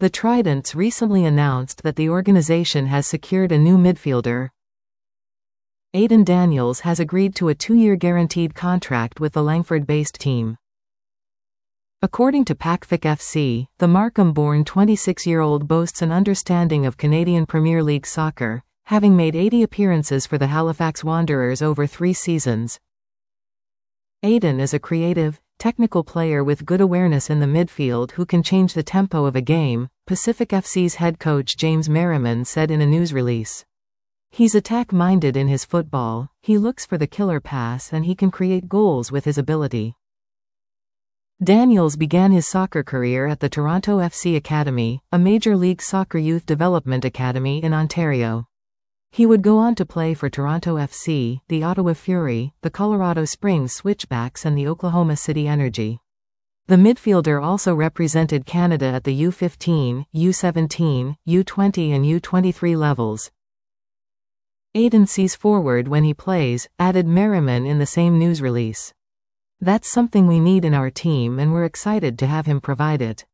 The Tridents recently announced that the organization has secured a new midfielder. Aidan Daniels has agreed to a 2-year guaranteed contract with the Langford-based team. According to Pacific FC, the Markham-born 26-year-old boasts an understanding of Canadian Premier League soccer, having made 80 appearances for the Halifax Wanderers over 3 seasons. Aidan is a creative, technical player with good awareness in the midfield who can change the tempo of a game, Pacific FC's head coach James Merriman said in a news release. He's attack-minded in his football, he looks for the killer pass and he can create goals with his ability. Daniels began his soccer career at the Toronto FC Academy, a Major League Soccer youth development academy in Ontario. He would go on to play for Toronto FC, the Ottawa Fury, the Colorado Springs Switchbacks and the Oklahoma City Energy. The midfielder also represented Canada at the U15, U17, U20 and U23 levels. Aidan sees forward when he plays, added Merriman in the same news release. That's something we need in our team and we're excited to have him provide it.